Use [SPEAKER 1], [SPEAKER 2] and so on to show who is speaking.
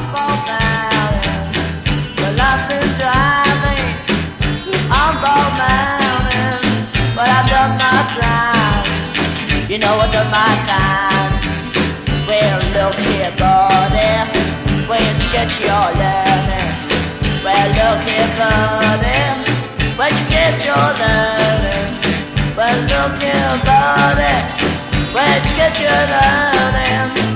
[SPEAKER 1] Bald Mountain. But life is driving on Bald Mountain. But I've done my time. You know I've done my time. Well, look here, buddy, where'd you get your learning? Well, look here, buddy, where'd you get your learning? Well, look here, buddy, where'd you get your learning?